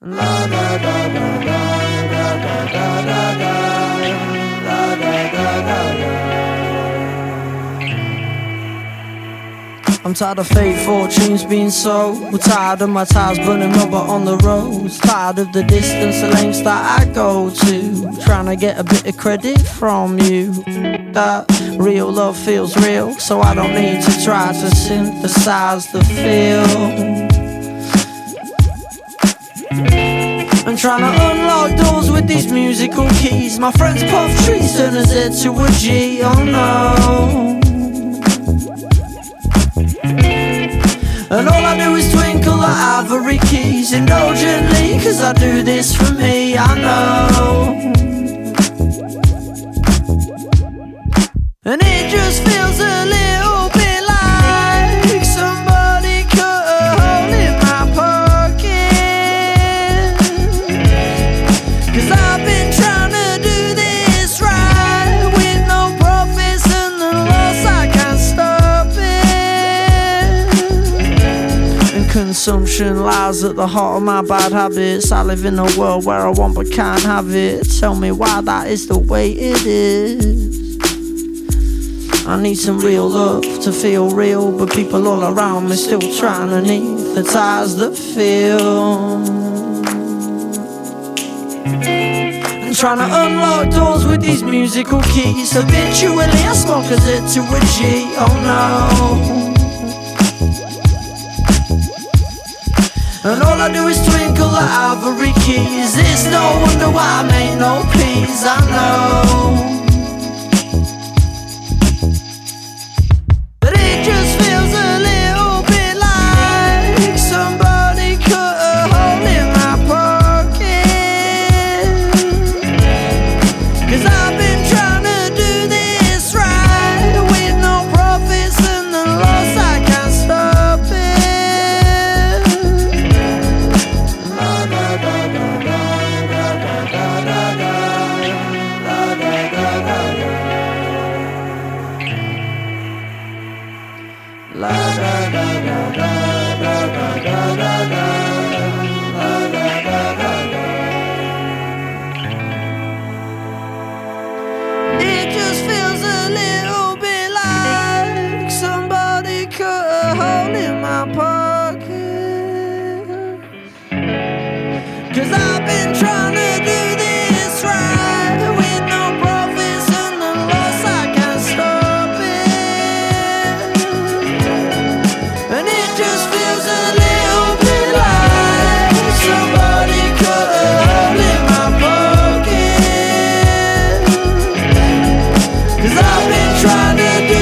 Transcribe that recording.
La da da da da da da da da da la da da da da. I'm tired of fate fortunes being sold. We're tired of my tires burning rubber on the roads. Tired of the distance, the lengths that I go to, trying to get a bit of credit from you. That real love feels real, so I don't need to try to synthesize the feel. I'm trying to unlock doors with these musical keys. My friends puff trees, turn a Z to a G, oh no. And all I do is twinkle the ivory keys indulgently, cause I do this for me, I know. And it just feels a little bit like somebody cut a hole in my pocket. Cause I've been trying to do this right, with no profits and the loss, I can't stop it. And consumption lies at the heart of my bad habits. I live in a world where I want but can't have it. Tell me why that is the way it is. I need some real love to feel real, but people all around me still trying to anesthetize the feel. And trying to unlock doors with these musical keys. Habitually I smoke a Z to a G, oh no. And all I do is twinkle the ivory keys. It's no wonder why I make no peace, I know. La da da da da da da da da da la da da da da. It just feels a little bit like somebody cut a hole in my pocket. Cause I've been trying to do this right, with no profits and the loss, I can't stop it. And it just feels a little bit like somebody cut a hole in my pocket. Cause I've been trying to do